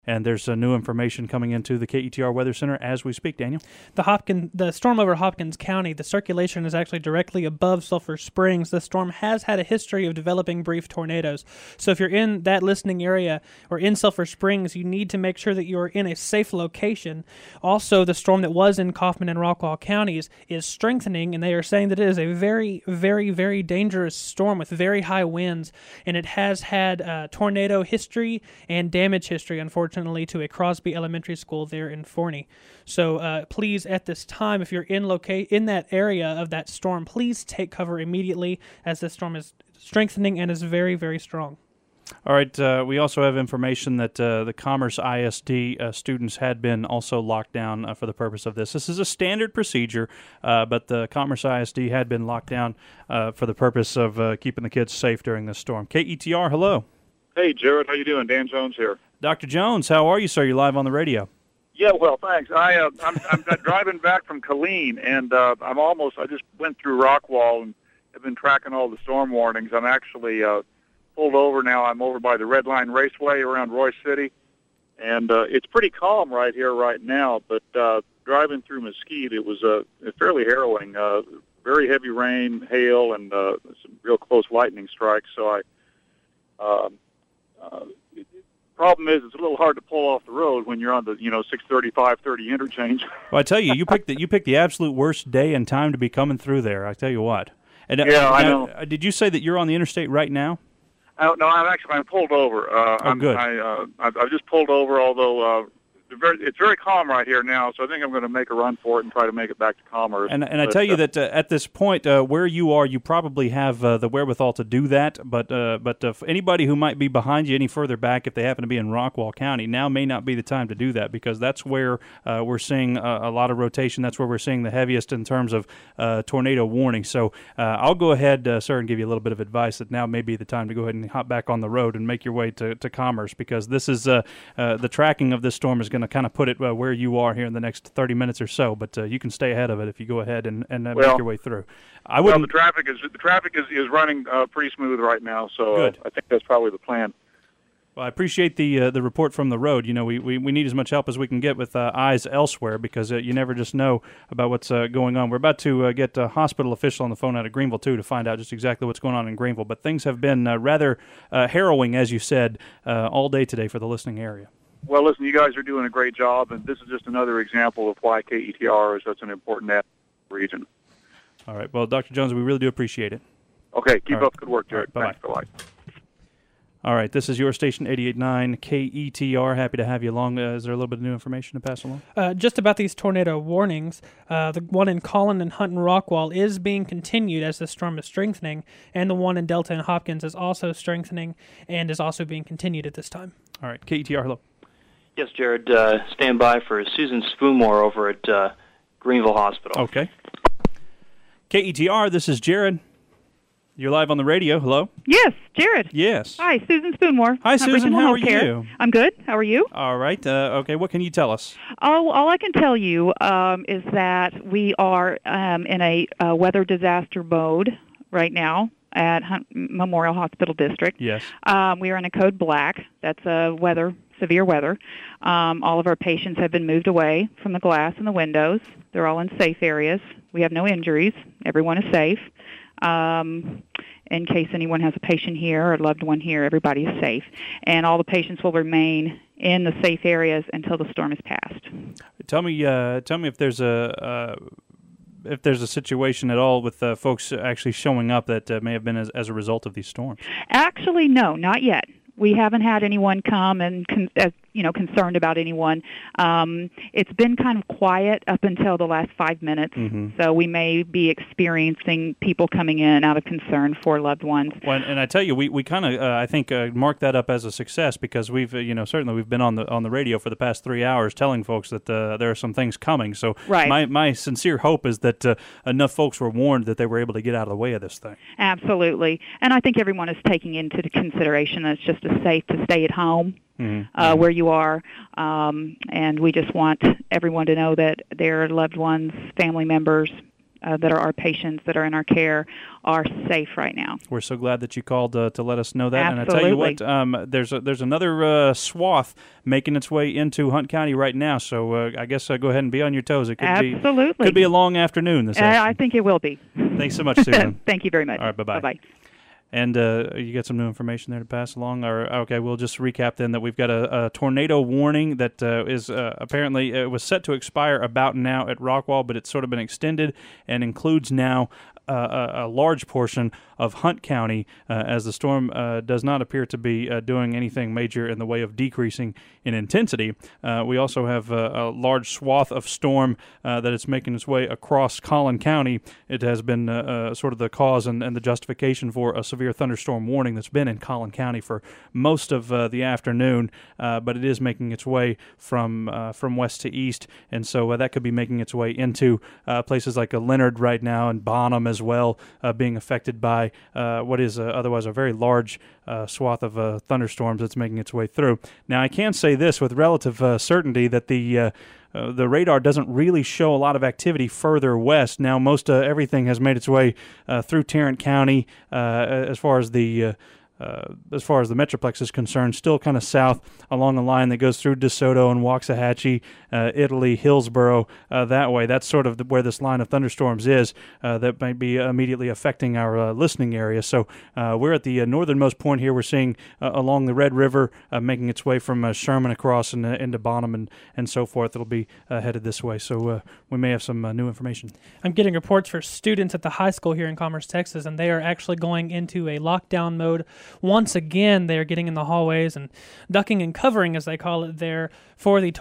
And there's new information coming into the KETR Weather Center as we speak, Daniel. The storm over Hopkins County, the circulation is actually directly above Sulphur Springs. The storm has had a history of developing brief tornadoes. So if you're in that listening area or in Sulphur Springs, you need to make sure that you're in a safe location. Also, the storm that was in Kaufman and Rockwall counties is strengthening, and they are saying that it is a very, very, very dangerous storm with very high winds, and it has had tornado history and damage history, unfortunately, to a Crosby Elementary School there in Forney. So please, at this time, if you're in that area of that storm, please take cover immediately, as this storm is strengthening and is very, very strong. All right, we also have information that the Commerce ISD students had been also locked down for the purpose of this. This is a standard procedure, but the Commerce ISD had been locked down for the purpose of keeping the kids safe during this storm. KETR, hello. Hey, Jared, how you doing? Dan Jones here. Dr. Jones, how are you, sir? You're live on the radio. Yeah, well, thanks. I'm driving back from Killeen, and I just went through Rockwall and have been tracking all the storm warnings. I'm actually pulled over now. I'm over by the Red Line Raceway around Royce City, and it's pretty calm right here right now, but driving through Mesquite, it was fairly harrowing. Very heavy rain, hail, and some real close lightning strikes, so problem is, it's a little hard to pull off the road when you're on the 630, 530 interchange. Well, I tell you, you picked the absolute worst day and time to be coming through there. I tell you what. And, yeah, I know. Did you say that you're on the interstate right now? No, I'm pulled over. Good. I've just pulled over, although it's very calm right here now, so I think I'm going to make a run for it and try to make it back to Commerce. And I tell you that at this point, where you are, you probably have the wherewithal to do that. But for anybody who might be behind you any further back, if they happen to be in Rockwall County, now may not be the time to do that, because that's where we're seeing a lot of rotation. That's where we're seeing the heaviest in terms of tornado warning. So I'll go ahead, sir, and give you a little bit of advice that now may be the time to go ahead and hop back on the road and make your way to Commerce, because this is the tracking of this storm is going to kind of put it where you are here in the next 30 minutes or so, but you can stay ahead of it if you go ahead and make your way through. The traffic is running pretty smooth right now, so I think that's probably the plan. Well, I appreciate the report from the road. You know, we need as much help as we can get with eyes elsewhere, because you never just know about what's going on. We're about to get a hospital official on the phone out of Greenville, too, to find out just exactly what's going on in Greenville. But things have been rather harrowing, as you said, all day today for the listening area. Well, listen, you guys are doing a great job, and this is just another example of why KETR is such an important region. All right. Well, Dr. Jones, we really do appreciate it. Okay. Keep up good work, Jared. Right, thanks. Bye-bye. All right. This is your station, 88.9 KETR. Happy to have you along. Is there a little bit of new information to pass along? Just about these tornado warnings, the one in Collin and Hunt and Rockwall is being continued as the storm is strengthening, and the one in Delta and Hopkins is also strengthening and is also being continued at this time. All right. KETR, hello. Yes, Jared, stand by for Susan Spoonmore over at Greenville Hospital. Okay. KETR, this is Jared. You're live on the radio. Hello? Yes, Jared. Yes. Hi, Susan Spoonmore. Hi, Susan. How are you? I'm good. How are you? All right. Okay, what can you tell us? Oh, all I can tell you is that we are in a weather disaster mode right now at Memorial Hospital District. Yes. We are in a code black. That's severe weather. All of our patients have been moved away from the glass and the windows. They're all in safe areas. We have no injuries. Everyone is safe. In case anyone has a patient here or a loved one here, everybody is safe. And all the patients will remain in the safe areas until the storm is past. Tell me if there's a situation at all with folks actually showing up that may have been as a result of these storms. Actually, no, not yet. We haven't had anyone come and concerned about anyone. It's been kind of quiet up until the last 5 minutes, so we may be experiencing people coming in out of concern for loved ones. Well, and I tell you, we kind of I think marked that up as a success, because we've certainly we've been on the radio for the past 3 hours telling folks that there are some things coming. So right. my sincere hope is that enough folks were warned that they were able to get out of the way of this thing. Absolutely, and I think everyone is taking into consideration that it's just as safe to stay at home. Where you are, and we just want everyone to know that their loved ones, family members, that are our patients that are in our care are safe right now. We're so glad that you called to let us know that. Absolutely. And I tell you what, there's another swath making its way into Hunt County right now. So I guess go ahead and be on your toes. It could be a long afternoon this afternoon. I think it will be. Thanks so much, Susan. Thank you very much. All right, bye-bye. Bye-bye. And you got some new information there to pass along? Okay, we'll just recap then that we've got a tornado warning that is apparently it was set to expire about now at Rockwall, but it's sort of been extended and includes now a large portion of Hunt County as the storm does not appear to be doing anything major in the way of decreasing in intensity. We also have a large swath of storm that is making its way across Collin County. It has been sort of the cause and the justification for a severe thunderstorm warning that's been in Collin County for most of the afternoon, but it is making its way from west to east, and so that could be making its way into places like Leonard right now and Bonham as well, being affected by what is otherwise a very large swath of thunderstorms that's making its way through. Now, I can say this with relative certainty that the radar doesn't really show a lot of activity further west. Now, most everything has made its way through Tarrant County as far as the Metroplex is concerned, still kind of south along a line that goes through DeSoto and Waxahachie, Italy, Hillsboro, that way. That's sort of where this line of thunderstorms is that might be immediately affecting our listening area. So we're at the northernmost point here. We're seeing along the Red River making its way from Sherman across and into Bonham and so forth. It'll be headed this way. So we may have some new information. I'm getting reports for students at the high school here in Commerce, Texas, and they are actually going into a lockdown mode. Once again, they're getting in the hallways and ducking and covering, as they call it there, for the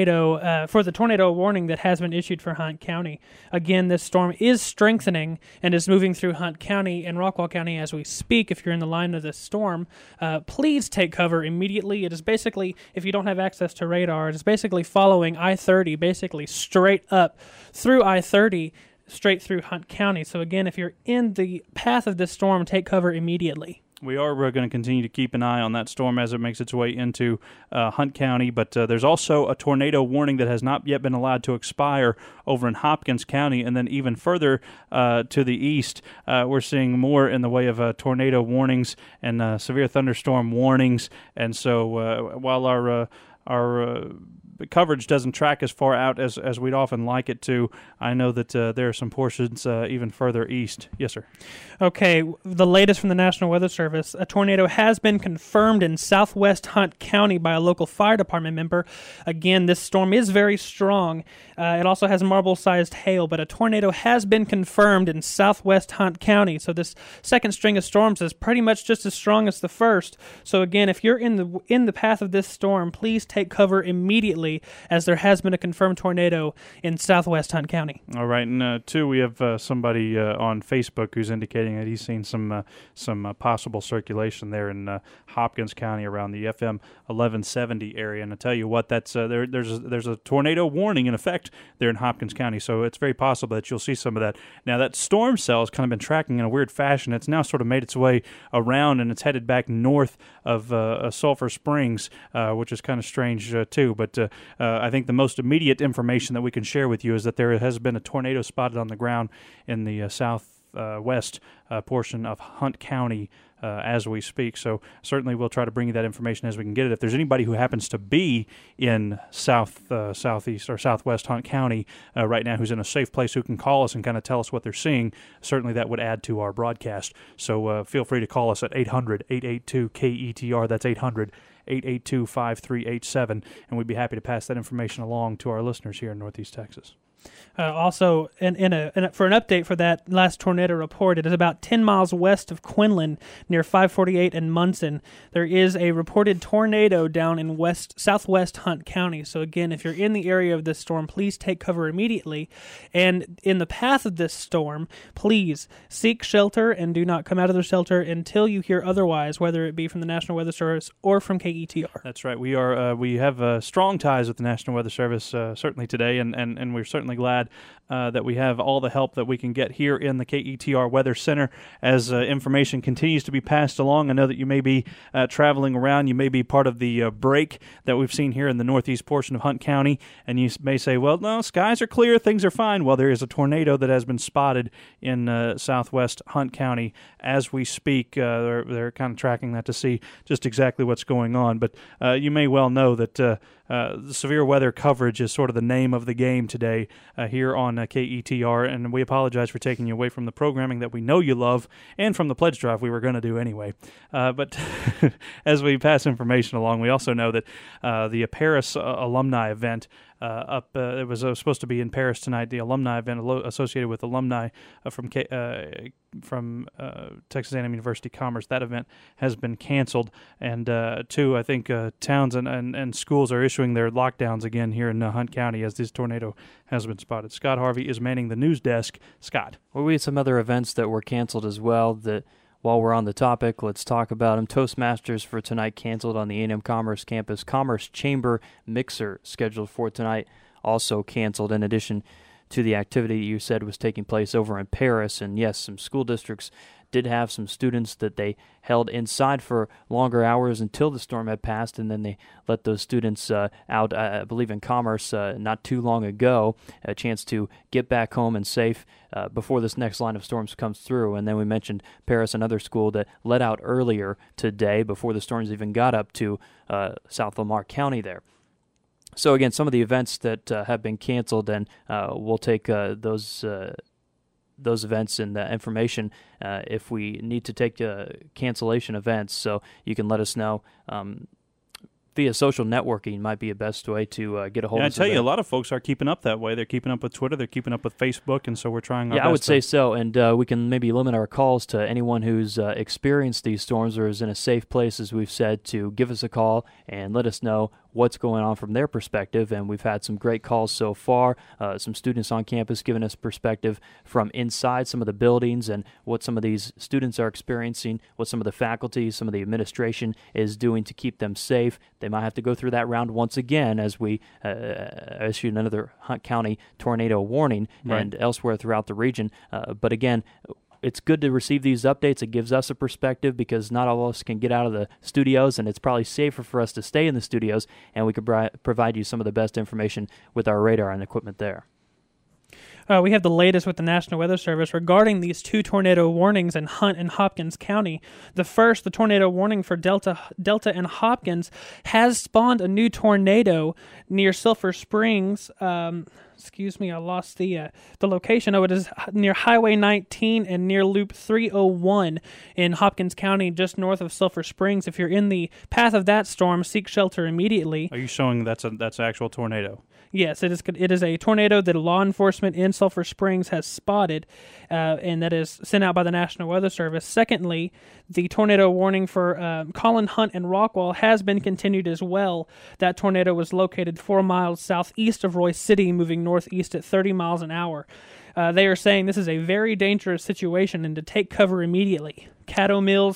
tornado warning that has been issued for Hunt County. Again, this storm is strengthening and is moving through Hunt County and Rockwall County as we speak. If you're in the line of this storm, please take cover immediately. It is basically, if you don't have access to radar, it is basically following I-30, basically straight up through I-30, straight through Hunt County. So again, if you're in the path of this storm, take cover immediately. We are going to continue to keep an eye on that storm as it makes its way into Hunt County, but there's also a tornado warning that has not yet been allowed to expire over in Hopkins County, and then even further to the east, we're seeing more in the way of tornado warnings and severe thunderstorm warnings, and so while our coverage doesn't track as far out as we'd often like it to, I know that there are some portions even further east. Yes, sir. Okay, the latest from the National Weather Service. A tornado has been confirmed in southwest Hunt County by a local fire department member. Again, this storm is very strong. It also has marble-sized hail, but a tornado has been confirmed in southwest Hunt County. So this second string of storms is pretty much just as strong as the first. So again, if you're in the path of this storm, please take cover immediately, as there has been a confirmed tornado in southwest Hunt County. All right, and two, we have somebody on Facebook who's indicating that he's seen some possible circulation there in Hopkins County around the FM 1170 area. And I tell you what, that's there's a tornado warning in effect there in Hopkins County, so it's very possible that you'll see some of that. Now, that storm cell has kind of been tracking in a weird fashion. It's now sort of made its way around, and it's headed back north of Sulphur Springs, which is kind of strange too. But I think the most immediate information that we can share with you is that there has been a tornado spotted on the ground in the southwest portion of Hunt County as we speak. So certainly we'll try to bring you that information as we can get it. If there's anybody who happens to be in southeast or southwest Hunt County right now who's in a safe place who can call us and kind of tell us what they're seeing, certainly that would add to our broadcast. So feel free to call us at 800-882-KETR. That's 800-882-5387, and we'd be happy to pass that information along to our listeners here in Northeast Texas. Also, for an update for that last tornado report, it is about 10 miles west of Quinlan, near 548 and Munson. There is a reported tornado down in southwest Hunt County. So again, if you're in the area of this storm, please take cover immediately. And in the path of this storm, please seek shelter and do not come out of the shelter until you hear otherwise, whether it be from the National Weather Service or from KETR. That's right. We have strong ties with the National Weather Service certainly today, and we're certainly certainly glad that we have all the help that we can get here in the KETR Weather Center as information continues to be passed along. I know that you may be traveling around. You may be part of the break that we've seen here in the northeast portion of Hunt County, and you may say, well, no, skies are clear, things are fine. Well, there is a tornado that has been spotted in southwest Hunt County as we speak. They're kind of tracking that to see just exactly what's going on. But you may well know that the severe weather coverage is sort of the name of the game today here on KETR, and we apologize for taking you away from the programming that we know you love and from the pledge drive we were going to do anyway. But as we pass information along, we also know that the Paris alumni event it was supposed to be in Paris tonight. The alumni event associated with alumni from Texas A&M University Commerce, that event has been canceled. And two, I think towns and schools are issuing their lockdowns again here in Hunt County as this tornado has been spotted. Scott Harvey is manning the news desk. Scott. Well, we had some other events that were canceled as well that while we're on the topic, let's talk about them. Toastmasters for tonight canceled on the A&M Commerce campus. Commerce Chamber Mixer scheduled for tonight also canceled, in addition to the activity you said was taking place over in Paris. And yes, some school districts did have some students that they held inside for longer hours until the storm had passed, and then they let those students out, I believe in Commerce, not too long ago, a chance to get back home and safe before this next line of storms comes through. And then we mentioned Paris, another school that let out earlier today before the storms even got up to South Lamar County there. So again, some of the events that have been canceled, and we'll take those events and information if we need to take cancellation events. So you can let us know via social networking might be a best way to get a hold of us. I tell you, a lot of folks are keeping up that way. They're keeping up with Twitter. They're keeping up with Facebook, and so we're trying our best. Yeah, I would say so, and we can maybe limit our calls to anyone who's experienced these storms or is in a safe place, as we've said, to give us a call and let us know what's going on from their perspective. And we've had some great calls so far, some students on campus giving us perspective from inside some of the buildings and what some of these students are experiencing, what some of the faculty, some of the administration is doing to keep them safe. They might have to go through that round once again as we issued another Hunt County tornado warning and elsewhere throughout the region. But again, it's good to receive these updates. It gives us a perspective because not all of us can get out of the studios, and it's probably safer for us to stay in the studios, and we could provide you some of the best information with our radar and equipment there. We have the latest with the National Weather Service regarding these two tornado warnings in Hunt and Hopkins County. The first, the tornado warning for Delta and Hopkins, has spawned a new tornado near Sulphur Springs. Excuse me, I lost the location. Oh, it is near Highway 19 and near Loop 301 in Hopkins County, just north of Sulphur Springs. If you're in the path of that storm, seek shelter immediately. Are you showing that's an actual tornado? Yes, it is a tornado that law enforcement in Sulphur Springs has spotted, and that is sent out by the National Weather Service. Secondly, the tornado warning for Colin, Hunt, and Rockwall has been continued as well. That tornado was located 4 miles southeast of Royce City, moving northeast at 30 miles an hour. They are saying this is a very dangerous situation and to take cover immediately. Caddo Mills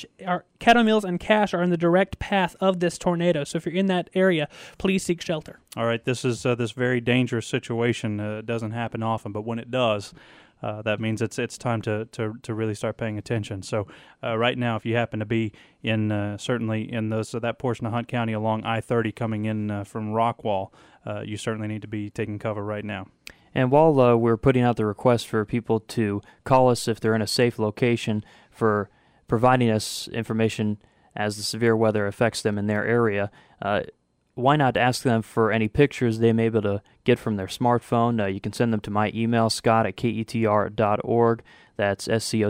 and Cache are in the direct path of this tornado. So if you're in that area, please seek shelter. All right, this is this very dangerous situation. It doesn't happen often, but when it does, that means it's time to really start paying attention. So right now, if you happen to be in certainly in that portion of Hunt County along I-30 coming in from Rockwall, you certainly need to be taking cover right now. And while we're putting out the request for people to call us if they're in a safe location for providing us information as the severe weather affects them in their area, why not ask them for any pictures they may be able to get from their smartphone? You can send them to my email, scott@ketr.org. That's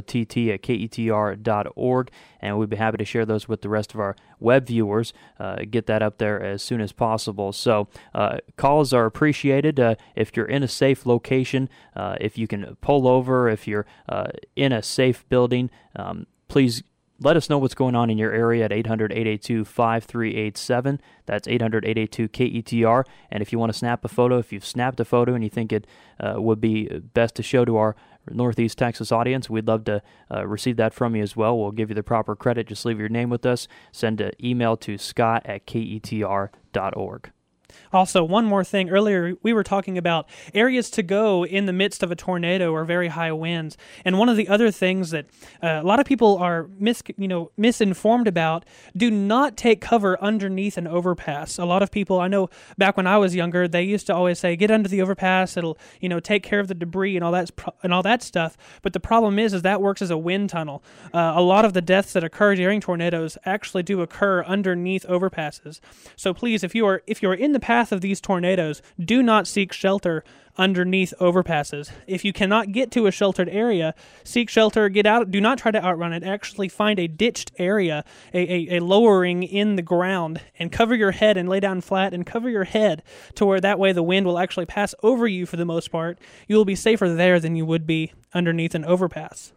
SCOTT@ketr.org, and we'd be happy to share those with the rest of our web viewers, get that up there as soon as possible. So calls are appreciated. If you're in a safe location, if you can pull over, if you're in a safe building, please let us know what's going on in your area at 800-882-5387. That's 800-882-KETR. And if you want to snap a photo, if you've snapped a photo and you think it would be best to show to our Northeast Texas audience, we'd love to receive that from you as well. We'll give you the proper credit. Just leave your name with us. Send an email to scott@ketr.org. Also, one more thing. Earlier, we were talking about areas to go in the midst of a tornado or very high winds. And one of the other things that a lot of people are misinformed about, do not take cover underneath an overpass. A lot of people, I know back when I was younger, they used to always say, get under the overpass. It'll, take care of the debris and all that stuff. But the problem is that works as a wind tunnel. A lot of the deaths that occur during tornadoes actually do occur underneath overpasses. So please, if you are in the path of these tornadoes, do not seek shelter underneath overpasses. If you cannot get to a sheltered area, seek shelter, get out. Do not try to outrun it. Actually find a ditched area, a lowering in the ground, and cover your head and lay down flat and cover your head to where that way the wind will actually pass over you for the most part. You will be safer there than you would be underneath an overpass.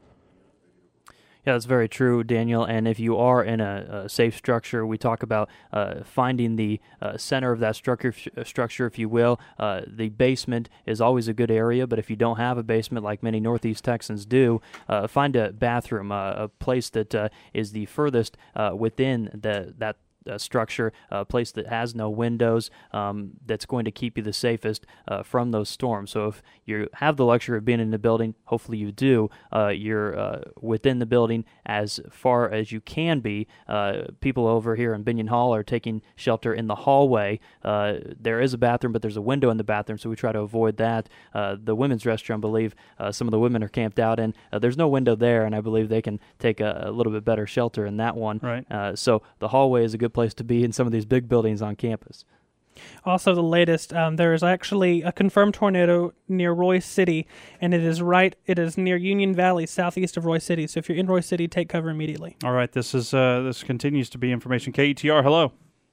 Yeah, that's very true, Daniel. And if you are in a safe structure, we talk about finding the center of that structure, if you will. The basement is always a good area, but if you don't have a basement like many Northeast Texans do, find a bathroom, a place that is the furthest within that structure, a place that has no windows, that's going to keep you the safest from those storms. So if you have the luxury of being in the building, hopefully you do, you're within the building as far as you can be. People over here in Binion Hall are taking shelter in the hallway. There is a bathroom, but there's a window in the bathroom, so we try to avoid that. The women's restroom, I believe some of the women are camped out in. There's no window there, and I believe they can take a little bit better shelter in that one. Right. So the hallway is a good place to be in some of these big buildings on campus. Also, the latest, there is actually a confirmed tornado near Roy City, and it is near Union Valley, southeast of Roy City. So if you're in Roy City, take cover immediately. All right, this continues to be information. KETR, hello.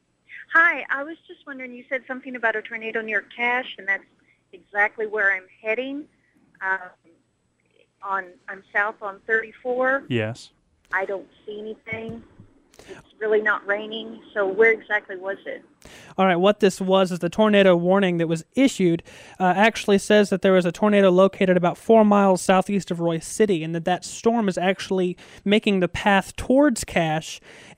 Hi, I was just wondering, you said something about a tornado near Cache, and that's exactly where I'm heading. I'm south on 34. Yes. I don't see anything. It's really not raining. So where exactly was it? All right, what this was is the tornado warning that was issued actually says that there was a tornado located about 4 miles southeast of Roy City, and that storm is actually making the path towards Cache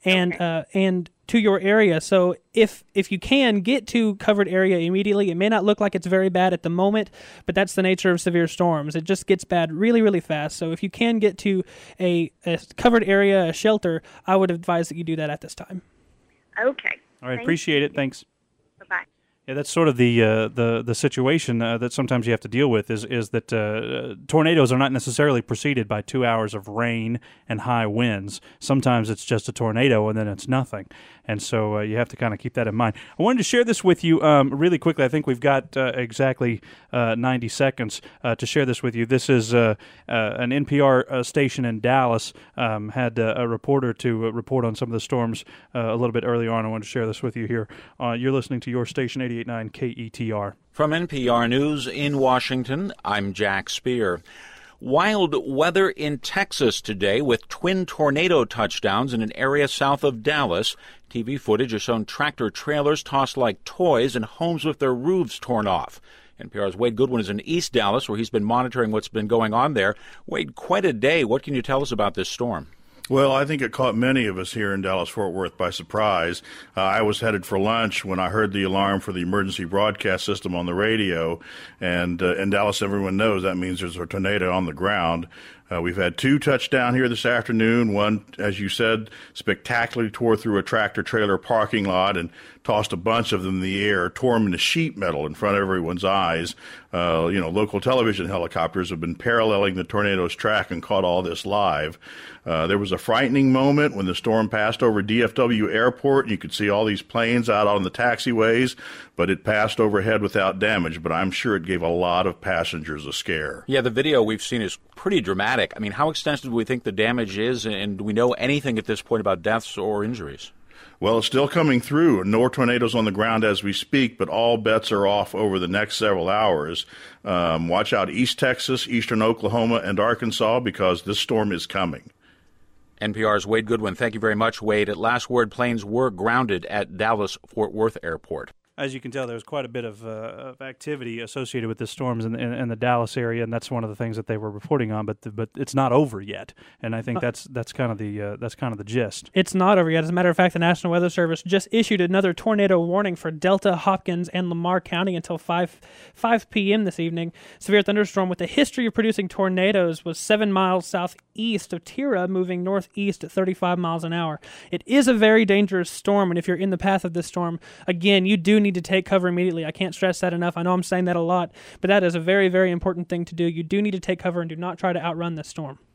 and to your area. So if you can get to covered area immediately, it may not look like it's very bad at the moment, but that's the nature of severe storms. It just gets bad really, really fast. So if you can get to a covered area, a shelter, I would advise that you do that at this time. Okay. All right, appreciate it. Thanks. Bye-bye. Yeah, that's sort of the situation that sometimes you have to deal with is that tornadoes are not necessarily preceded by 2 hours of rain and high winds. Sometimes it's just a tornado and then it's nothing. And so you have to kind of keep that in mind. I wanted to share this with you really quickly. I think we've got exactly 90 seconds to share this with you. This is an NPR station in Dallas had a reporter to report on some of the storms a little bit earlier on. I wanted to share this with you here. You're listening to your station, 88.9 KETR. From NPR News in Washington, I'm Jack Speer. Wild weather in Texas today with twin tornado touchdowns in an area south of Dallas. TV footage has shown tractor trailers tossed like toys and homes with their roofs torn off. NPR's Wade Goodwin is in East Dallas, where he's been monitoring what's been going on there. Wade, quite a day. What can you tell us about this storm? Well, I think it caught many of us here in Dallas-Fort Worth by surprise. I was headed for lunch when I heard the alarm for the emergency broadcast system on the radio. And in Dallas, everyone knows that means there's a tornado on the ground. We've had two touchdowns here this afternoon. One, as you said, spectacularly tore through a tractor-trailer parking lot and tossed a bunch of them in the air, tore them into sheet metal in front of everyone's eyes. Local television helicopters have been paralleling the tornado's track and caught all this live. There was a frightening moment when the storm passed over DFW Airport, and you could see all these planes out on the taxiways, but it passed overhead without damage. But I'm sure it gave a lot of passengers a scare. Yeah, the video we've seen is pretty dramatic. I mean, how extensive do we think the damage is, and do we know anything at this point about deaths or injuries? Well, it's still coming through. No tornadoes on the ground as we speak, but all bets are off over the next several hours. Watch out East Texas, eastern Oklahoma, and Arkansas, because this storm is coming. NPR's Wade Goodwin, thank you very much, Wade. At last word, planes were grounded at Dallas-Fort Worth Airport. As you can tell, there's quite a bit of activity associated with the storms in the Dallas area, and that's one of the things that they were reporting on. But it's not over yet, and I think that's kind of the gist. It's not over yet. As a matter of fact, the National Weather Service just issued another tornado warning for Delta, Hopkins, and Lamar County until 5 p.m. this evening. Severe thunderstorm with a history of producing tornadoes was 7 miles southeast of Tira, moving northeast at 35 miles an hour. It is a very dangerous storm, and if you're in the path of this storm, again, you do need to take cover immediately. I can't stress that enough. I know I'm saying that a lot, but that is a very, very important thing to do. You do need to take cover and do not try to outrun this storm.